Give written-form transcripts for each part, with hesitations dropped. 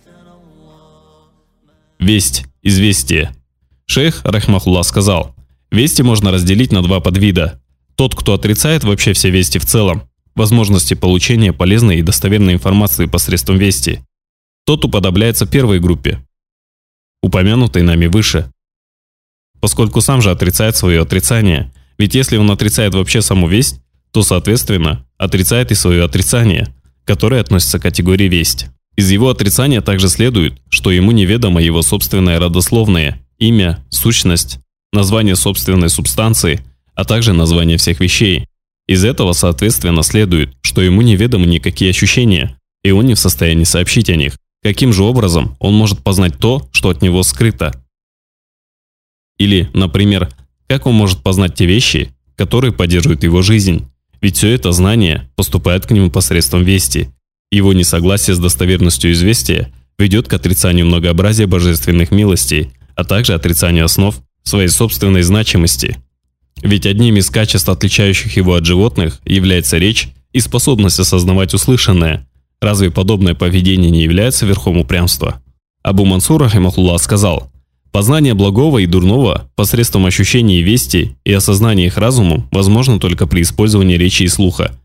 Весть, известие. Шейх, рахмахуллах, сказал: вести можно разделить на два подвида. Тот, кто отрицает вообще все вести в целом, возможности получения полезной и достоверной информации посредством вести, тот уподобляется первой группе, упомянутой нами выше, поскольку сам же отрицает свое отрицание. Ведь если он отрицает вообще саму весть, то, соответственно, отрицает и свое отрицание, которое относится к категории весть. Из его отрицания также следует, что ему неведомо его собственное родословное, имя, сущность, название собственной субстанции, а также название всех вещей. Из этого, соответственно, следует, что ему неведомы никакие ощущения, и он не в состоянии сообщить о них. Каким же образом он может познать то, что от него скрыто? Или, например, как он может познать те вещи, которые поддерживают его жизнь? Ведь все это знание поступает к нему посредством вести. Его несогласие с достоверностью известия ведет к отрицанию многообразия божественных милостей, а также отрицанию основ своей собственной значимости. Ведь одним из качеств, отличающих его от животных, является речь и способность осознавать услышанное. Разве подобное поведение не является верхом упрямства? Абу Мансур, рахимахуллах, сказал: познание благого и дурного посредством ощущений и вести и осознания их разумом возможно только при использовании речи и слуха.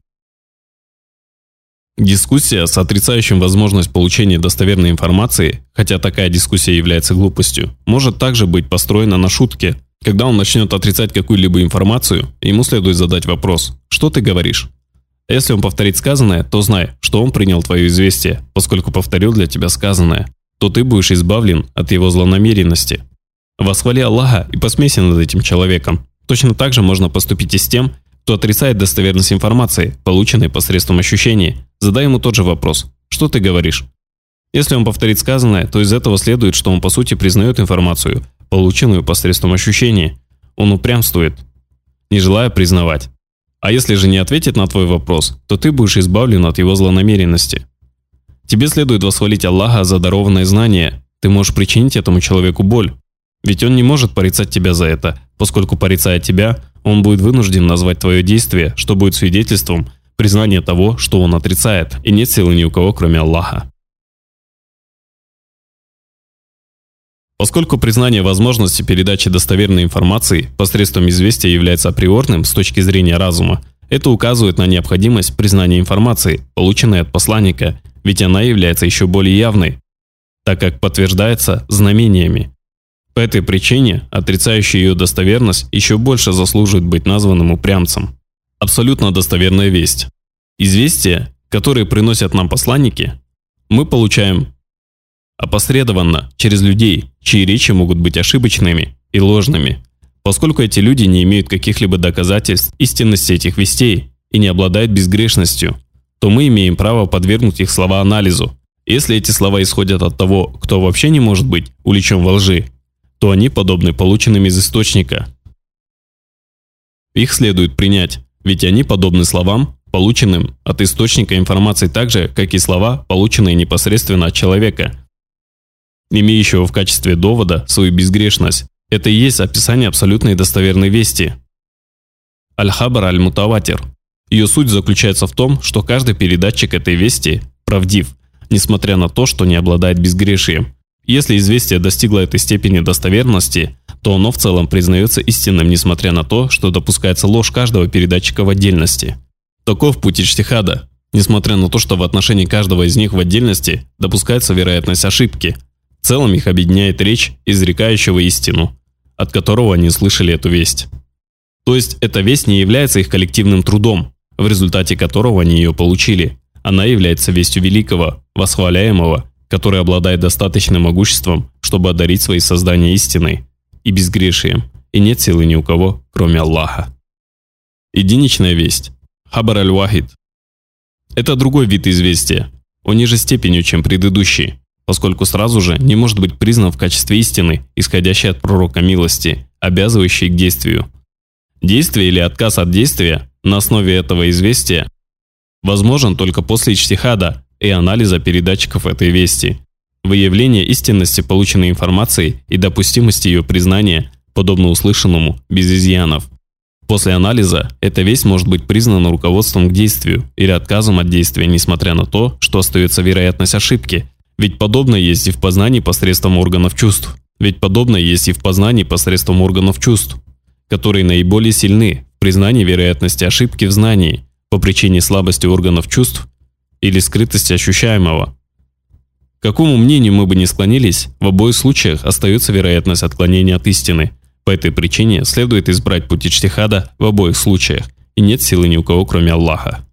Дискуссия с отрицающим возможность получения достоверной информации, хотя такая дискуссия является глупостью, может также быть построена на шутке. Когда он начнет отрицать какую-либо информацию, ему следует задать вопрос: «Что ты говоришь?». Если он повторит сказанное, то знай, что он принял твое известие, поскольку повторил для тебя сказанное, то ты будешь избавлен от его злонамеренности. Восхвали Аллаха и посмейся над этим человеком. Точно так же можно поступить и с тем, кто отрицает достоверность информации, полученной посредством ощущений. Задай ему тот же вопрос: «Что ты говоришь?». Если он повторит сказанное, то из этого следует, что он по сути признает информацию, полученную посредством ощущений. Он упрямствует, не желая признавать. А если же не ответит на твой вопрос, то ты будешь избавлен от его злонамеренности. Тебе следует восхвалить Аллаха за дарованное знание. Ты можешь причинить этому человеку боль. Ведь он не может порицать тебя за это, поскольку, порицая тебя, он будет вынужден назвать твое действие, что будет свидетельством признания того, что он отрицает, и нет силы ни у кого, кроме Аллаха. Поскольку признание возможности передачи достоверной информации посредством известия является априорным с точки зрения разума, это указывает на необходимость признания информации, полученной от посланника, ведь она является еще более явной, так как подтверждается знамениями. По этой причине отрицающий ее достоверность еще больше заслуживает быть названным упрямцем. Абсолютно достоверная весть. Известия, которые приносят нам посланники, мы получаем опосредованно через людей, чьи речи могут быть ошибочными и ложными. Поскольку эти люди не имеют каких-либо доказательств истинности этих вестей и не обладают безгрешностью, то мы имеем право подвергнуть их слова анализу. Если эти слова исходят от того, кто вообще не может быть уличен во лжи, то они подобны полученным из источника. Их следует принять, ведь они подобны словам, полученным от источника информации так же, как и слова, полученные непосредственно от человека, имеющего в качестве довода свою безгрешность. Это и есть описание абсолютной достоверной вести. Аль-Хабар аль-Мутаватир. Ее суть заключается в том, что каждый передатчик этой вести правдив, несмотря на то, что не обладает безгрешием. Если известие достигло этой степени достоверности, то оно в целом признается истинным, несмотря на то, что допускается ложь каждого передатчика в отдельности. Таков путь иджтихада, несмотря на то, что в отношении каждого из них в отдельности допускается вероятность ошибки. В целом их объединяет речь изрекающего истину, от которого они слышали эту весть. То есть эта весть не является их коллективным трудом, в результате которого они ее получили. Она является вестью великого, восхваляемого, который обладает достаточным могуществом, чтобы одарить свои создания истиной и безгрешием, и нет силы ни у кого, кроме Аллаха. Единичная весть. Хабар аль-Вахид. Это другой вид известия, он ниже степенью, чем предыдущий, поскольку сразу же не может быть признан в качестве истины, исходящей от пророка милости, обязывающей к действию. Действие или отказ от действия на основе этого известия возможен только после иджтихада и анализа передатчиков этой вести, выявления истинности полученной информации и допустимости ее признания, подобно услышанному, без изъянов. После анализа эта весть может быть признана руководством к действию или отказом от действия, несмотря на то, что остается вероятность ошибки, Ведь подобное есть и в познании посредством органов чувств. Которые наиболее сильны в признании вероятности ошибки в знании по причине слабости органов чувств или скрытости ощущаемого. К какому мнению мы бы ни склонились, в обоих случаях остается вероятность отклонения от истины. По этой причине следует избрать путь иджтихада в обоих случаях, и нет силы ни у кого, кроме Аллаха.